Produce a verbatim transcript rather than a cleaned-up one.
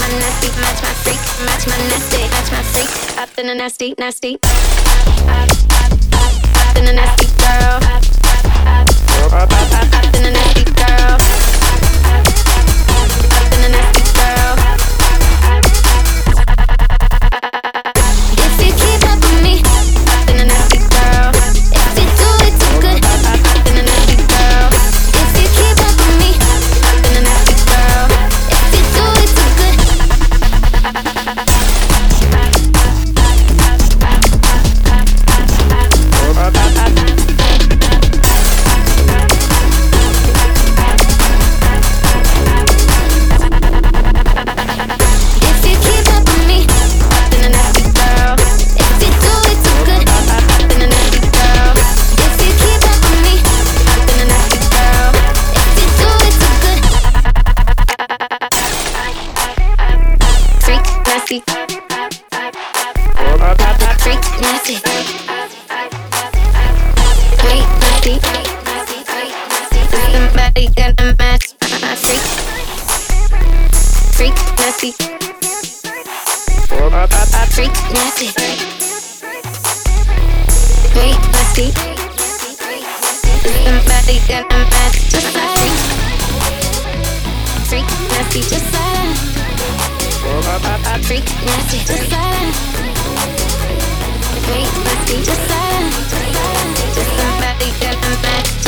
nasty, match my freak, match my nasty, match my freak. Up in a nasty, nasty. Up in a nasty girl. Up in a nasty girl. Up in a nasty girl. If you keep up with me, up in a nasty girl. If you do it too good, up in a nasty girl. If you keep up with me, up in a nasty girl. If you do it too good. If you keep up with me, up in a nasty girl. If you do it too good, up in a nasty girl. If you keep up with me, up in a nasty girl. If you do it too good, freak nasty, freak nasty, wait nasty. Somebody gonna match my freak, freak nasty, freak nasty, wait nasty. Somebody gonna match just like freak nasty, just like freak nasty, just like wait nasty, just like just somebody gonna match.